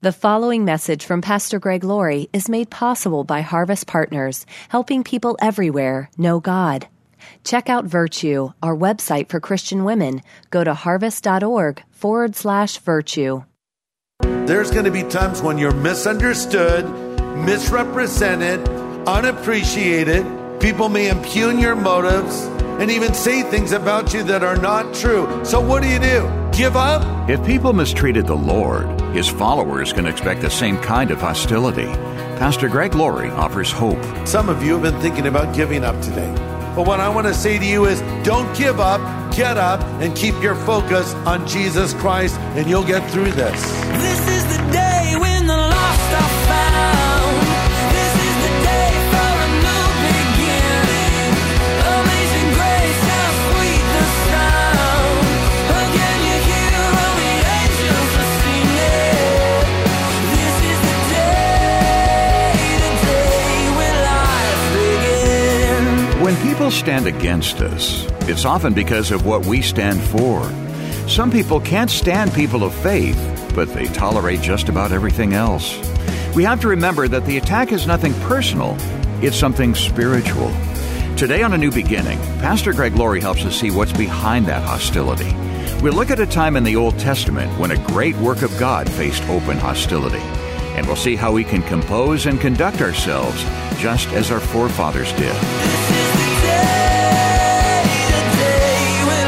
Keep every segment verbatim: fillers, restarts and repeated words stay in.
The following message from Pastor Greg Laurie is made possible by Harvest Partners, helping people everywhere know God. Check out Virtue, our website for Christian women. Go to harvest.org forward slash virtue. There's going to be times when you're misunderstood, misrepresented, unappreciated. People may impugn your motives and even say things about you that are not true. So what do you do? Give up? If people mistreated the Lord, his followers can expect the same kind of hostility. Pastor Greg Laurie offers hope. Some of you have been thinking about giving up today. But what I want to say to you is, don't give up, get up, and keep your focus on Jesus Christ, and you'll get through this. This is the day when the lost are found. This is the day for a new beginning. Amazing grace, how sweet the sound. Again you hear all the angels are singing. This is the day, the day when life begins. When people stand against us, it's often because of what we stand for. Some people can't stand people of faith, but they tolerate just about everything else. We have to remember that the attack is nothing personal, it's something spiritual. Today on A New Beginning, Pastor Greg Laurie helps us see what's behind that hostility. We'll look at a time in the Old Testament when a great work of God faced open hostility. And we'll see how we can compose and conduct ourselves just as our forefathers did. This is the day, the day when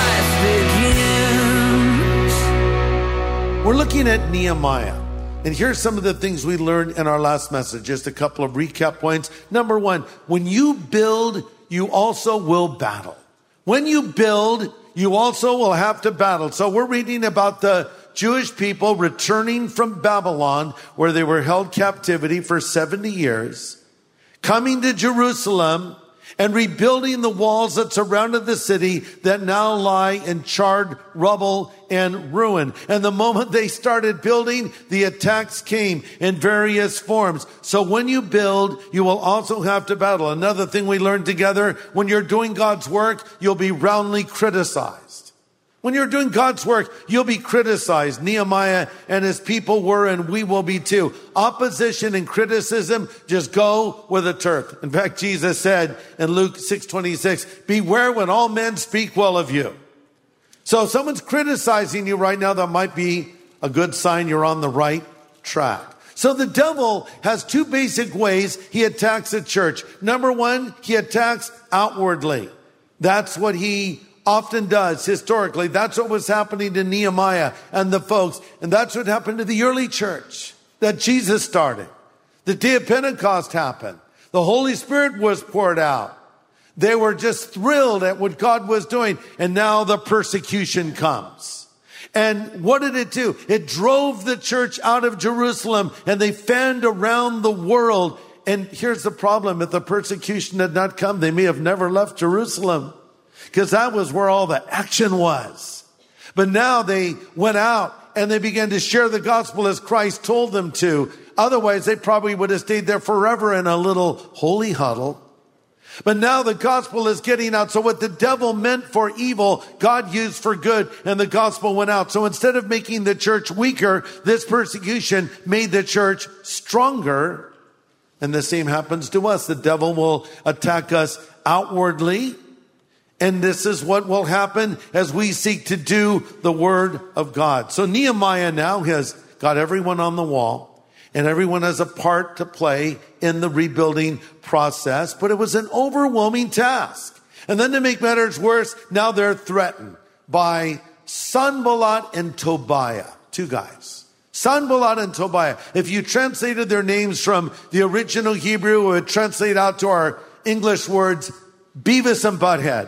life begins. We're looking at Nehemiah. And here's some of the things we learned in our last message. Just a couple of recap points. Number one, when you build, you also will battle. When you build, you also will have to battle. So we're reading about the Jewish people returning from Babylon, where they were held captivity for seventy years, coming to Jerusalem and rebuilding the walls that surrounded the city that now lie in charred rubble and ruin. And the moment they started building, the attacks came in various forms. So when you build, you will also have to battle. Another thing we learned together, when you're doing God's work, you'll be roundly criticized. When you're doing God's work, you'll be criticized. Nehemiah and his people were, and we will be too. Opposition and criticism just go with the turf. In fact, Jesus said in Luke six twenty-six, beware when all men speak well of you. So if someone's criticizing you right now, that might be a good sign you're on the right track. So the devil has two basic ways he attacks the church. Number one, he attacks outwardly. That's what he often does historically. That's what was happening to Nehemiah and the folks. And that's what happened to the early church that Jesus started. The day of Pentecost happened. The Holy Spirit was poured out. They were just thrilled at what God was doing. And now the persecution comes. And what did it do? It drove the church out of Jerusalem, and they fanned around the world. And here's the problem. If the persecution had not come, they may have never left Jerusalem, because that was where all the action was. But now they went out and they began to share the gospel as Christ told them to. Otherwise, they probably would have stayed there forever in a little holy huddle. But now the gospel is getting out. So what the devil meant for evil, God used for good, and the gospel went out. So instead of making the church weaker, this persecution made the church stronger. And the same happens to us. The devil will attack us outwardly. And this is what will happen as we seek to do the word of God. So Nehemiah now has got everyone on the wall, and everyone has a part to play in the rebuilding process. But it was an overwhelming task. And then to make matters worse, now they're threatened by Sanballat and Tobiah, two guys. Sanballat and Tobiah. If you translated their names from the original Hebrew, it would translate out to our English words, Beavis and Butthead.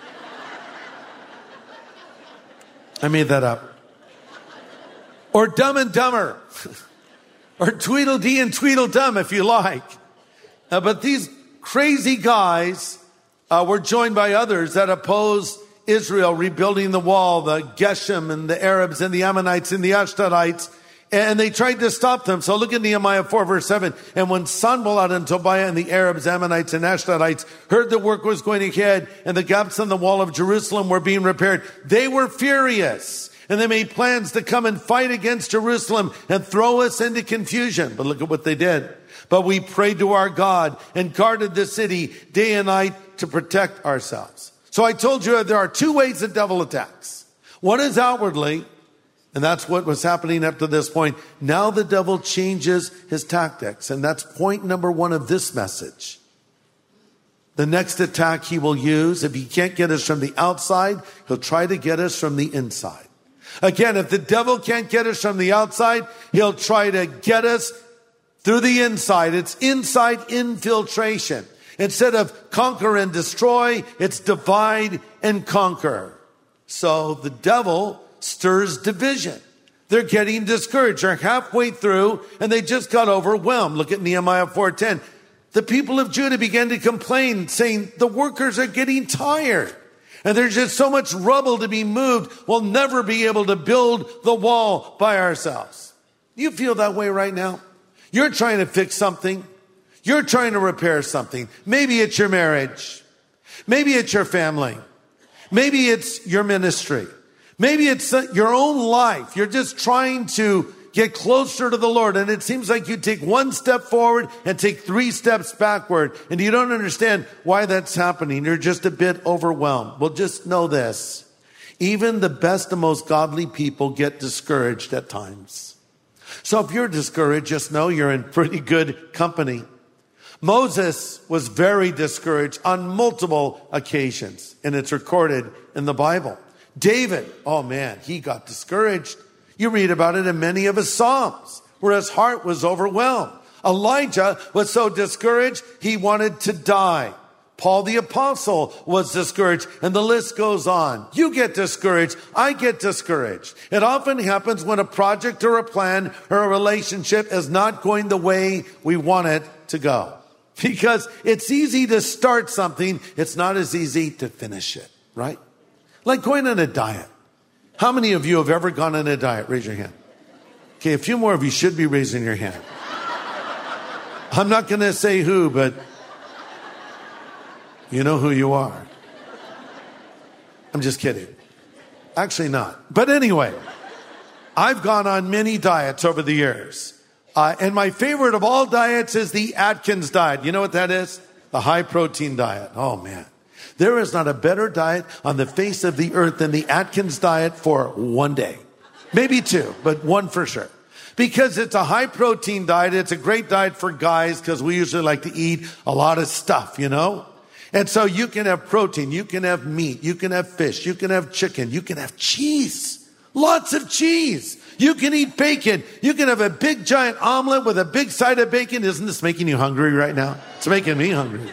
I made that up. Or Dumb and Dumber. Or Tweedledee and Tweedledum, if you like. Uh, but these crazy guys uh, were joined by others that opposed Israel rebuilding the wall, the Geshem and the Arabs and the Ammonites and the Ashdodites. And they tried to stop them. So look at Nehemiah four, verse seven. And when Sanballat and Tobiah and the Arabs, Ammonites, and Ashdodites heard the work was going ahead and the gaps in the wall of Jerusalem were being repaired, they were furious. And they made plans to come and fight against Jerusalem and throw us into confusion. But look at what they did. But we prayed to our God and guarded the city day and night to protect ourselves. So I told you there are two ways the devil attacks. One is outwardly, and that's what was happening up to this point. Now the devil changes his tactics, and that's point number one of this message. The next attack he will use, if he can't get us from the outside, he'll try to get us from the inside. Again, if the devil can't get us from the outside, he'll try to get us through the inside. It's inside infiltration. Instead of conquer and destroy, it's divide and conquer. So the devil stirs division. They're getting discouraged. They're halfway through and they just got overwhelmed. Look at Nehemiah four ten. The people of Judah began to complain, saying, the workers are getting tired. And there's just so much rubble to be moved. We'll never be able to build the wall by ourselves. You feel that way right now? You're trying to fix something. You're trying to repair something. Maybe it's your marriage. Maybe it's your family. Maybe it's your ministry. Maybe it's your own life. You're just trying to get closer to the Lord. And it seems like you take one step forward and take three steps backward. And you don't understand why that's happening. You're just a bit overwhelmed. Well, just know this. Even the best and most godly people get discouraged at times. So if you're discouraged, just know you're in pretty good company. Moses was very discouraged on multiple occasions, and it's recorded in the Bible. David, oh man, he got discouraged. You read about it in many of his Psalms, where his heart was overwhelmed. Elijah was so discouraged, he wanted to die. Paul the Apostle was discouraged, and the list goes on. You get discouraged. I get discouraged. It often happens when a project or a plan or a relationship is not going the way we want it to go. Because it's easy to start something. It's not as easy to finish it, right? Like going on a diet. How many of you have ever gone on a diet? Raise your hand. Okay, a few more of you should be raising your hand. I'm not going to say who, but you know who you are. I'm just kidding. Actually not. But anyway, I've gone on many diets over the years. Uh, and my favorite of all diets is the Atkins diet. You know what that is? The high protein diet. Oh man. There is not a better diet on the face of the earth than the Atkins diet for one day. Maybe two, but one for sure. Because it's a high protein diet. It's a great diet for guys because we usually like to eat a lot of stuff, you know? And so you can have protein, you can have meat, you can have fish, you can have chicken, you can have cheese. Lots of cheese. You can eat bacon. You can have a big giant omelet with a big side of bacon. Isn't this making you hungry right now? It's making me hungry.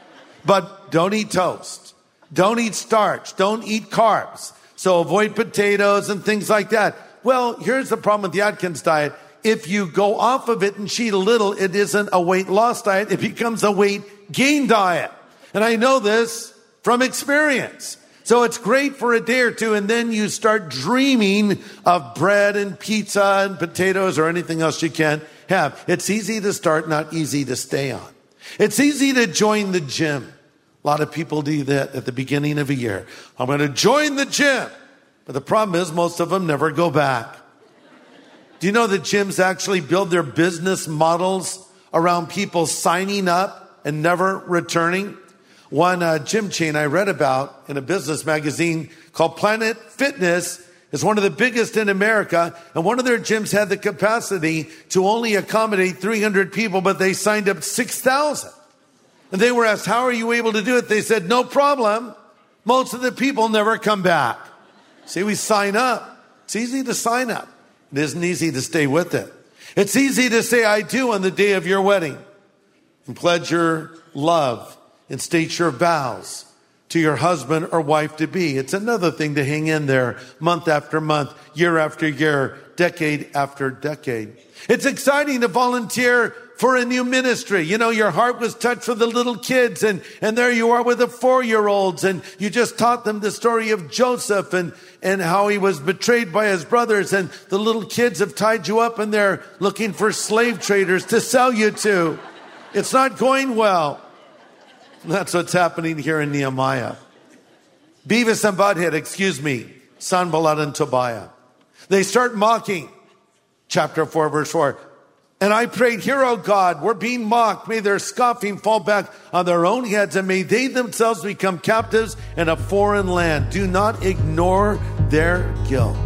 But don't eat toast. Don't eat starch. Don't eat carbs. So avoid potatoes and things like that. Well, here's the problem with the Atkins diet. If you go off of it and cheat a little, it isn't a weight loss diet. It becomes a weight gain diet. And I know this from experience. So it's great for a day or two, and then you start dreaming of bread and pizza and potatoes or anything else you can have. It's easy to start, not easy to stay on. It's easy to join the gym. A lot of people do that at the beginning of a year. I'm going to join the gym. But the problem is most of them never go back. Do you know that gyms actually build their business models around people signing up and never returning? One uh, gym chain I read about in a business magazine called Planet Fitness is one of the biggest in America. And one of their gyms had the capacity to only accommodate three hundred people, but they signed up six thousand. And they were asked, how are you able to do it? They said, no problem. Most of the people never come back. See, we sign up. It's easy to sign up. It isn't easy to stay with it. It's easy to say, I do on the day of your wedding and pledge your love and state your vows to your husband or wife to be. It's another thing to hang in there month after month, year after year, decade after decade. It's exciting to volunteer for a new ministry. You know, your heart was touched for the little kids, and, and there you are with the four-year-olds, and you just taught them the story of Joseph and, and how he was betrayed by his brothers, and the little kids have tied you up and they're looking for slave traders to sell you to. It's not going well. That's what's happening here in Nehemiah. Beavis and Butthead, excuse me, Sanballat and Tobiah. They start mocking. Chapter four, verse four. And I prayed, hear, O God, we're being mocked. May their scoffing fall back on their own heads, and may they themselves become captives in a foreign land. Do not ignore their guilt.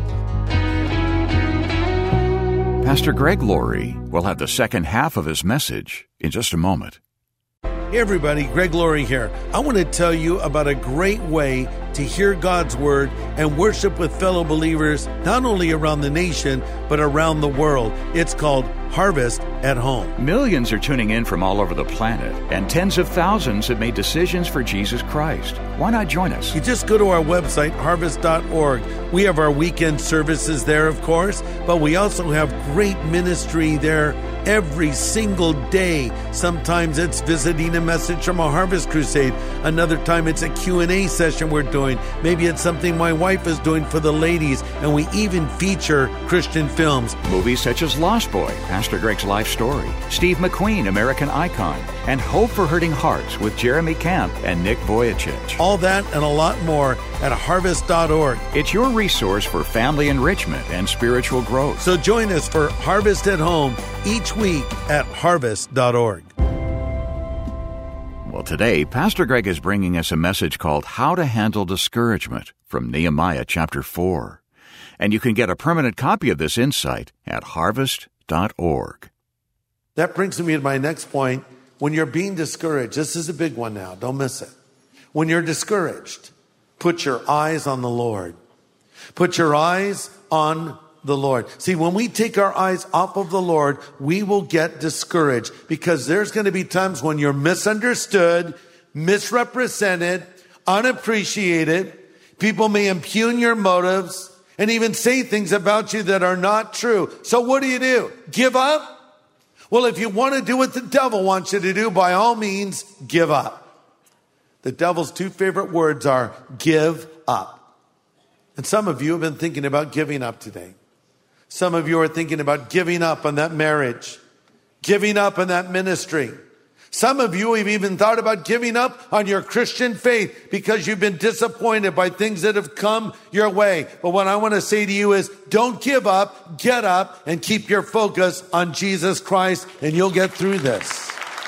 Pastor Greg Laurie will have the second half of his message in just a moment. Hey everybody, Greg Laurie here. I want to tell you about a great way to hear God's word and worship with fellow believers, not only around the nation, but around the world. It's called Harvest at Home. Millions are tuning in from all over the planet, and tens of thousands have made decisions for Jesus Christ. Why not join us? You just go to our website, harvest dot org. We have our weekend services there, of course, but we also have great ministry there every single day. Sometimes it's visiting a message from a harvest crusade. Another time it's a Q and A session we're doing. Maybe it's something my wife is doing for the ladies, and we even feature Christian films. Movies such as Lost Boy, Pastor Greg's life story, Steve McQueen, American Icon, and Hope for Hurting Hearts with Jeremy Camp and Nick Vujicic. All that and a lot more at harvest dot org. It's your resource for family enrichment and spiritual growth. So join us for Harvest at Home each week at harvest dot org. Well, today, Pastor Greg is bringing us a message called How to Handle Discouragement from Nehemiah chapter four. And you can get a permanent copy of this insight at harvest dot org. That brings me to my next point. When you're being discouraged, this is a big one now, don't miss it. When you're discouraged, put your eyes on the Lord. Put your eyes on the Lord. See, when we take our eyes off of the Lord, we will get discouraged, because there's going to be times when you're misunderstood, misrepresented, unappreciated. People may impugn your motives and even say things about you that are not true. So what do you do? Give up? Well, if you want to do what the devil wants you to do, by all means, give up. The devil's two favorite words are give up. And some of you have been thinking about giving up today. Some of you are thinking about giving up on that marriage, giving up on that ministry. Some of you have even thought about giving up on your Christian faith because you've been disappointed by things that have come your way. But what I want to say to you is, don't give up, get up, and keep your focus on Jesus Christ, and you'll get through this.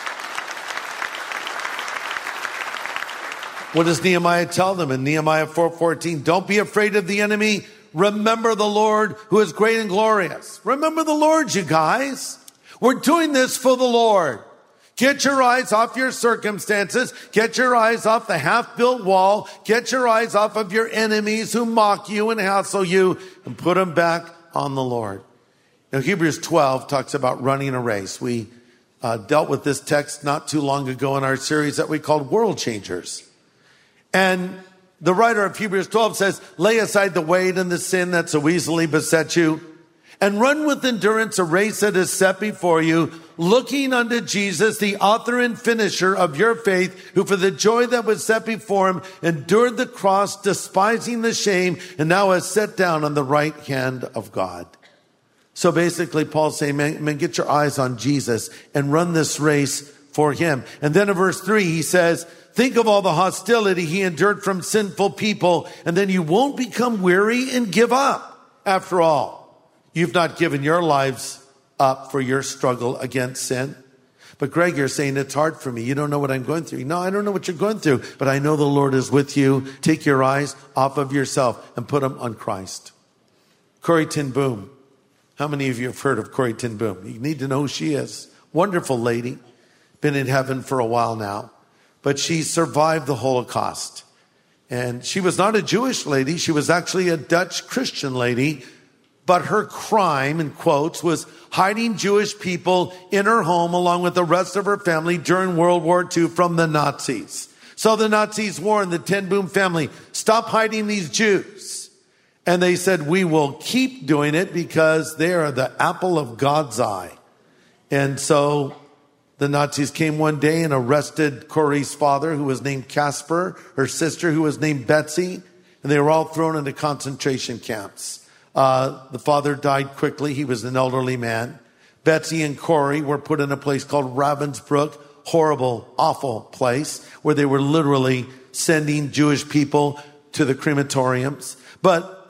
What does Nehemiah tell them in Nehemiah four fourteen? Don't be afraid of the enemy. Remember the Lord who is great and glorious. Remember the Lord, you guys. We're doing this for the Lord. Get your eyes off your circumstances. Get your eyes off the half-built wall. Get your eyes off of your enemies who mock you and hassle you, and put them back on the Lord. Now, Hebrews twelve talks about running a race. We uh, dealt with this text not too long ago in our series that we called World Changers. And the writer of Hebrews twelve says, lay aside the weight and the sin that so easily beset you, and run with endurance a race that is set before you, looking unto Jesus, the author and finisher of your faith, who for the joy that was set before him endured the cross, despising the shame, and now has sat down on the right hand of God. So basically, Paul's saying, man, man, get your eyes on Jesus and run this race for him. And then in verse three, he says, think of all the hostility he endured from sinful people, and then you won't become weary and give up. After all, you've not given your lives up for your struggle against sin. But Greg, you're saying it's hard for me. You don't know what I'm going through. No, I don't know what you're going through, but I know the Lord is with you. Take your eyes off of yourself and put them on Christ. Corrie ten Boom. How many of you have heard of Corrie ten Boom? You need to know who she is. Wonderful lady. Been in heaven for a while now. But she survived the Holocaust. And she was not a Jewish lady. She was actually a Dutch Christian lady. But her crime, in quotes, was hiding Jewish people in her home along with the rest of her family during World War Two from the Nazis. So the Nazis warned the ten Boom family, stop hiding these Jews. And they said, we will keep doing it because they are the apple of God's eye. And so the Nazis came one day and arrested Corrie's father, who was named Casper, her sister, who was named Betsy, and they were all thrown into concentration camps. Uh, the father died quickly. He was an elderly man. Betsy and Corrie were put in a place called Ravensbrück, horrible, awful place, where they were literally sending Jewish people to the crematoriums. But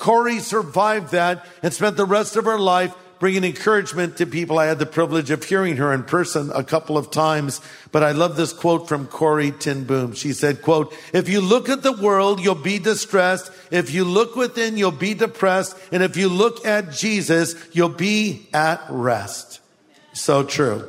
Corey survived that and spent the rest of her life bringing encouragement to people. I had the privilege of hearing her in person a couple of times, but I love this quote from Corey ten Boom. She said, quote, "If you look at the world, you'll be distressed. If you look within, you'll be depressed. And if you look at Jesus, you'll be at rest." So true.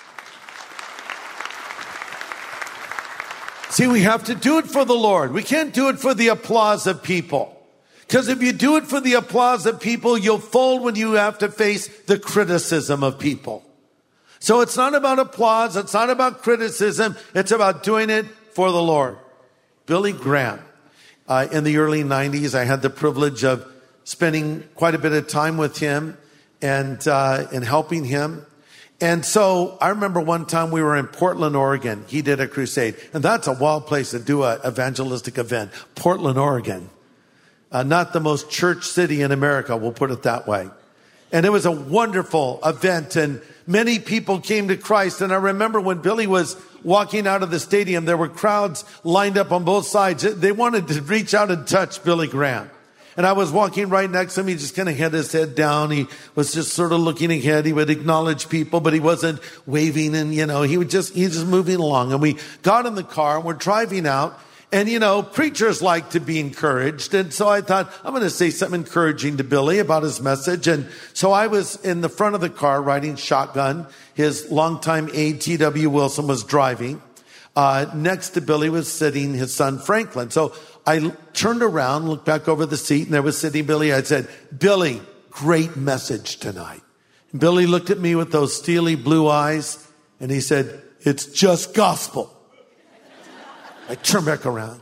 See, we have to do it for the Lord. We can't do it for the applause of people. Because if you do it for the applause of people, you'll fold when you have to face the criticism of people. So it's not about applause. It's not about criticism. It's about doing it for the Lord. Billy Graham, uh, in the early nineties, I had the privilege of spending quite a bit of time with him and, uh, and helping him. And so I remember one time we were in Portland, Oregon. He did a crusade. And that's a wild place to do an evangelistic event. Portland, Oregon. Uh, not the most church city in America, we'll put it that way. And it was a wonderful event, and many people came to Christ. And I remember when Billy was walking out of the stadium, there were crowds lined up on both sides. They wanted to reach out and touch Billy Graham. And I was walking right next to him. He just kind of had his head down. He was just sort of looking ahead. He would acknowledge people, but he wasn't waving, and, you know, he would just, he was just moving along. And we got in the car and we're driving out. And, you know, preachers like to be encouraged. And so I thought, I'm going to say something encouraging to Billy about his message. And so I was in the front of the car riding shotgun. His longtime aide, T W Wilson, was driving. Uh, next to Billy was sitting his son, Franklin. So I turned around, looked back over the seat, and there was sitting Billy. I said, "Billy, great message tonight." And Billy looked at me with those steely blue eyes, and he said, "It's just gospel." I turn back around.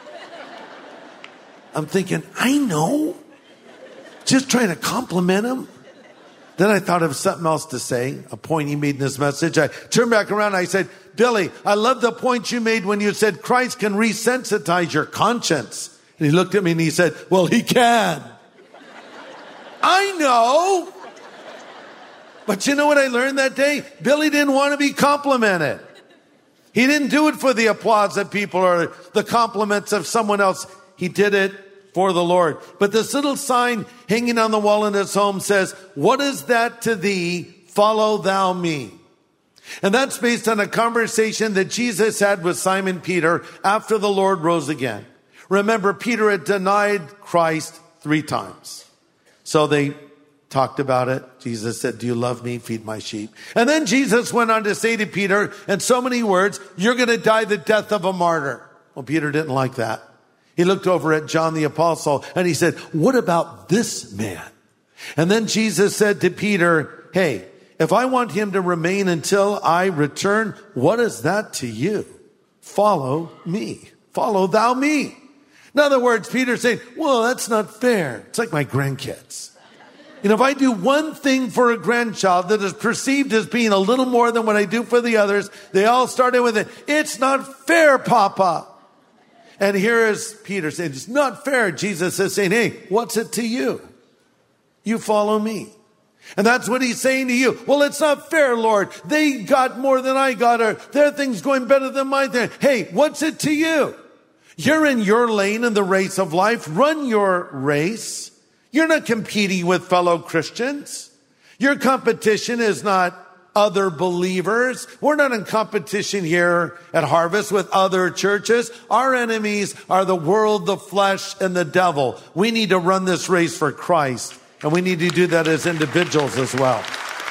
I'm thinking, I know. Just trying to compliment him. Then I thought of something else to say, a point he made in his message. I turned back around. I said, "Billy, I love the point you made when you said Christ can resensitize your conscience." And he looked at me and he said, "Well, he can." I know. But you know what I learned that day? Billy didn't want to be complimented. He didn't do it for the applause of people or the compliments of someone else. He did it for the Lord. But this little sign hanging on the wall in his home says, "What is that to thee? Follow thou me." And that's based on a conversation that Jesus had with Simon Peter after the Lord rose again. Remember, Peter had denied Christ three times. So they talked about it. Jesus said, "Do you love me? Feed my sheep." And then Jesus went on to say to Peter in so many words, "You're going to die the death of a martyr." Well, Peter didn't like that. He looked over at John the apostle and he said, "What about this man?" And then Jesus said to Peter, "Hey, if I want him to remain until I return, what is that to you? Follow me. Follow thou me." In other words, Peter's saying, "Well, that's not fair. It's like my grandkids. You know, if I do one thing for a grandchild that is perceived as being a little more than what I do for the others, they all started with it. It's not fair, Papa." And here is Peter saying, "It's not fair." Jesus is saying, "Hey, what's it to you? You follow me." And that's what he's saying to you. "Well, it's not fair, Lord. They got more than I got, or their thing's going better than my thing." Hey, what's it to you? You're in your lane in the race of life. Run your race. You're not competing with fellow Christians. Your competition is not other believers. We're not in competition here at Harvest with other churches. Our enemies are the world, the flesh, and the devil. We need to run this race for Christ, and we need to do that as individuals as well.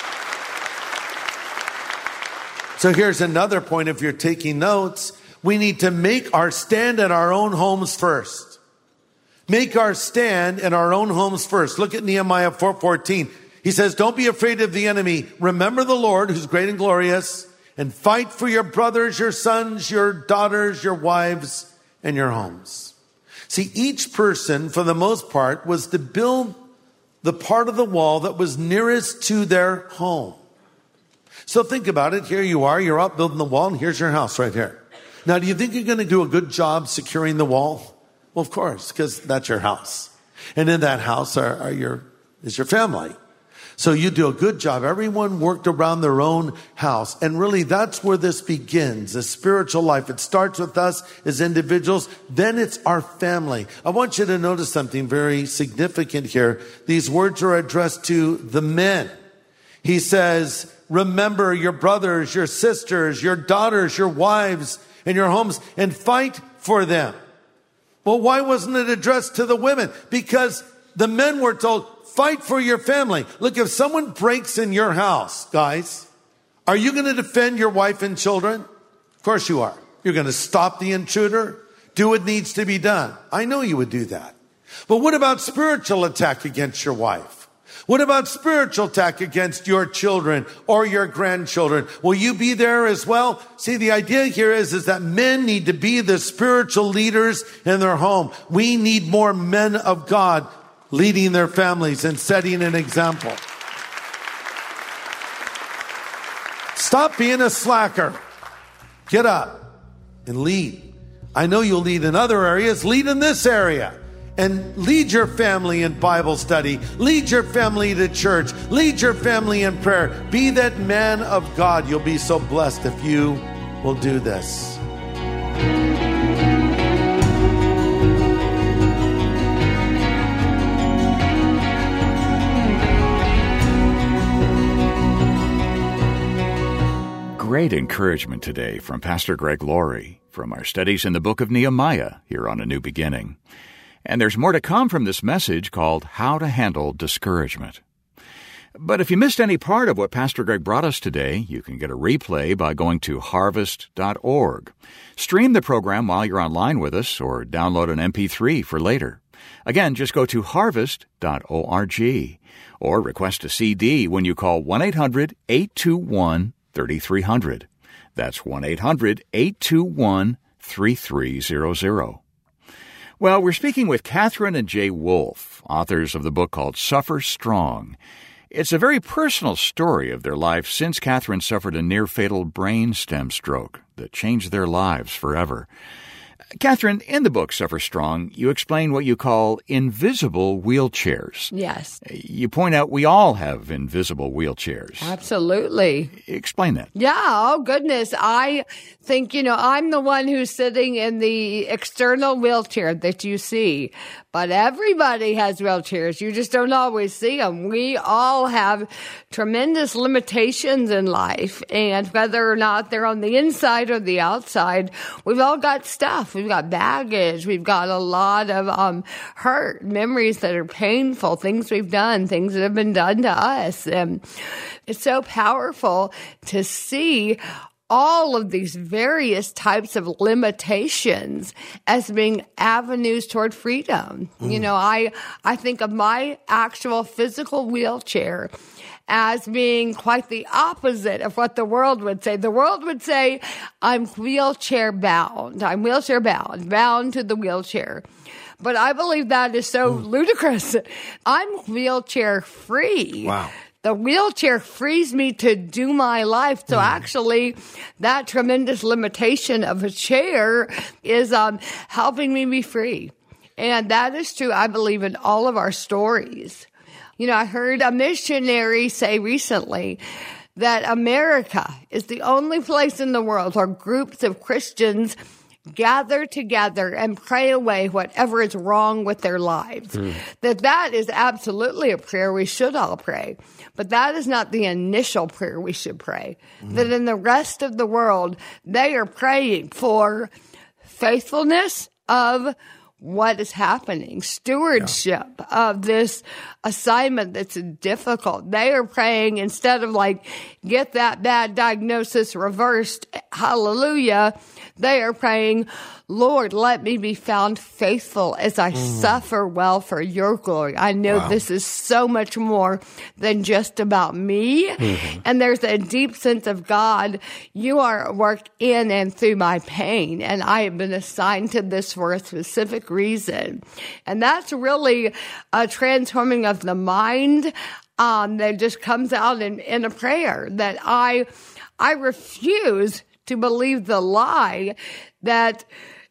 So here's another point if you're taking notes. We need to make our stand in our own homes first. Make our stand in our own homes first. Look at Nehemiah four fourteen. He says, "Don't be afraid of the enemy. Remember the Lord, who's great and glorious, and fight for your brothers, your sons, your daughters, your wives, and your homes." See, each person, for the most part, was to build the part of the wall that was nearest to their home. So think about it. Here you are. You're out building the wall, and here's your house right here. Now, do you think you're going to do a good job securing the wall? Well, of course, because that's your house. And in that house are, are your, is your family. So you do a good job. Everyone worked around their own house. And really, that's where this begins, the spiritual life. It starts with us as individuals. Then it's our family. I want you to notice something very significant here. These words are addressed to the men. He says, remember your brothers, your sisters, your daughters, your wives, and your homes, and fight for them. Well, why wasn't it addressed to the women? Because the men were told, fight for your family. Look, if someone breaks in your house, guys, are you going to defend your wife and children? Of course you are. You're going to stop the intruder, do what needs to be done. I know you would do that. But what about spiritual attack against your wife? What about spiritual attack against your children or your grandchildren? Will you be there as well? See, the idea here is, is that men need to be the spiritual leaders in their home. We need more men of God leading their families and setting an example. Stop being a slacker. Get up and lead. I know you'll lead in other areas. Lead in this area. And lead your family in Bible study. Lead your family to church. Lead your family in prayer. Be that man of God. You'll be so blessed if you will do this. Great encouragement today from Pastor Greg Laurie from our studies in the book of Nehemiah here on A New Beginning. And there's more to come from this message called How to Handle Discouragement. But if you missed any part of what Pastor Greg brought us today, you can get a replay by going to harvest dot org. Stream the program while you're online with us or download an M P three for later. Again, just go to harvest dot org or request a C D when you call one eight hundred eight two one thirty-three hundred. That's one eight hundred eight two one thirty-three hundred. Well, we're speaking with Catherine and Jay Wolfe, authors of the book called Suffer Strong. It's a very personal story of their life since Catherine suffered a near-fatal brain stem stroke that changed their lives forever. Catherine, in the book Suffer Strong, you explain what you call invisible wheelchairs. Yes. You point out we all have invisible wheelchairs. Absolutely. Explain that. Yeah. Oh, goodness. I think, you know, I'm the one who's sitting in the external wheelchair that you see. But everybody has wheelchairs. You just don't always see them. We all have tremendous limitations in life. And whether or not they're on the inside or the outside, we've all got stuff. We've got baggage. We've got a lot of um, hurt, memories that are painful, things we've done, things that have been done to us. And it's so powerful to see all of these various types of limitations as being avenues toward freedom. Mm. You know, I, I think of my actual physical wheelchair as being quite the opposite of what the world would say. The world would say, I'm wheelchair bound. I'm wheelchair bound, bound to the wheelchair. But I believe that is so mm. ludicrous. I'm wheelchair free. Wow. The wheelchair frees me to do my life. So mm. actually, that tremendous limitation of a chair is um, helping me be free. And that is true, I believe, in all of our stories. You know, I heard a missionary say recently that America is the only place in the world where groups of Christians gather together and pray away whatever is wrong with their lives. Mm. That that is absolutely a prayer we should all pray. But that is not the initial prayer we should pray. Mm. That in the rest of the world, they are praying for faithfulness of what is happening, stewardship yeah. of this assignment that's difficult. They are praying instead of like, get that bad diagnosis reversed, hallelujah. They are praying, Lord, let me be found faithful as I mm. suffer well for your glory. I know wow. this is so much more than just about me. Mm-hmm. And there's a deep sense of God, you are at work in and through my pain. And I have been assigned to this for a specific reason. And that's really a transforming of the mind um, that just comes out in, in a prayer that I, I refuse to believe the lie that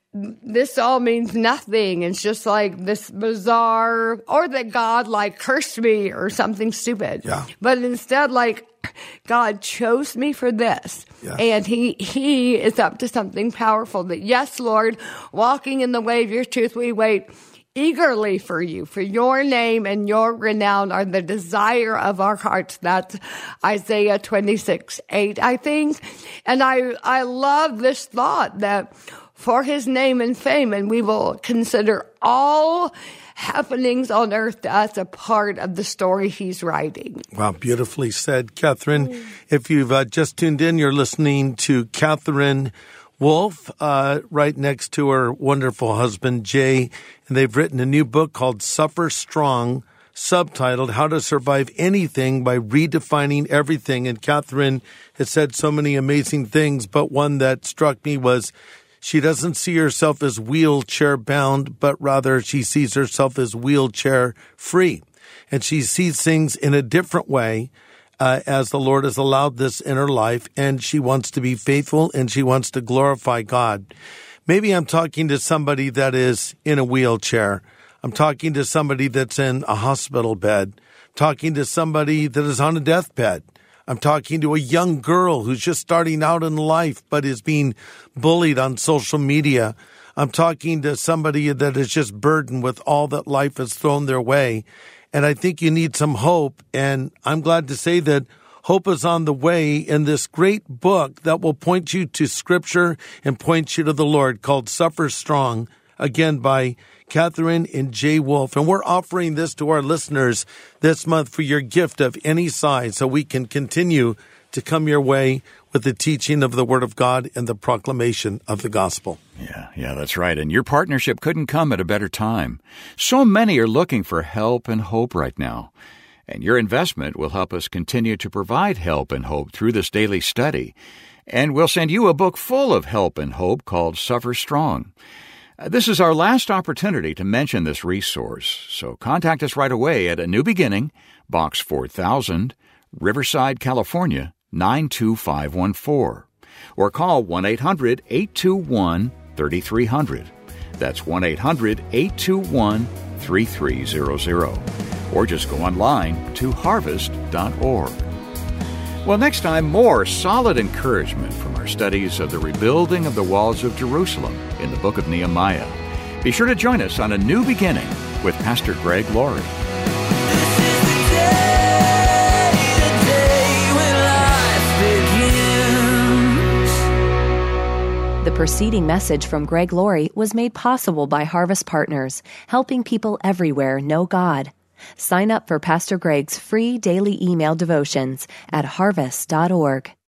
this all means nothing. It's just like this bizarre, or that God like cursed me or something stupid. Yeah. But instead, like, God chose me for this. Yes. And he he is up to something powerful. That, yes, Lord, walking in the way of your truth, we wait eagerly for you, for your name and your renown are the desire of our hearts. That's Isaiah twenty-six eight, I think. And I, I love this thought that for his name and fame, and we will consider all happenings on earth as a part of the story he's writing. Wow, beautifully said, Catherine. Mm. If you've uh, just tuned in, you're listening to Catherine Wolf, uh, right next to her wonderful husband, Jay, and they've written a new book called Suffer Strong, subtitled How to Survive Anything by Redefining Everything. And Catherine has said so many amazing things, but one that struck me was she doesn't see herself as wheelchair bound, but rather she sees herself as wheelchair free. And she sees things in a different way. Uh, as the Lord has allowed this in her life, and she wants to be faithful and she wants to glorify God. Maybe I'm talking to somebody that is in a wheelchair. I'm talking to somebody that's in a hospital bed, talking to somebody that is on a deathbed. I'm talking to a young girl who's just starting out in life but is being bullied on social media. I'm talking to somebody that is just burdened with all that life has thrown their way. And I think you need some hope. And I'm glad to say that hope is on the way in this great book that will point you to Scripture and point you to the Lord, called Suffer Strong, again by Catherine and Jay Wolf. And we're offering this to our listeners this month for your gift of any size, so we can continue to come your way with the teaching of the Word of God and the proclamation of the gospel. Yeah, yeah, that's right. And your partnership couldn't come at a better time. So many are looking for help and hope right now. And your investment will help us continue to provide help and hope through this daily study. And we'll send you a book full of help and hope called Suffer Strong. Uh, This is our last opportunity to mention this resource. So contact us right away at A New Beginning, Box four thousand, Riverside, California, nine two five one four, or call one eight hundred eight two one three three zero zero. That's one eight hundred eight two one three three zero zero. Or just go online to harvest dot org. Well, next time, more solid encouragement from our studies of the rebuilding of the walls of Jerusalem in the book of Nehemiah. Be sure to join us on A New Beginning with Pastor Greg Laurie. The preceding message from Greg Laurie was made possible by Harvest Partners, helping people everywhere know God. Sign up for Pastor Greg's free daily email devotions at harvest dot org.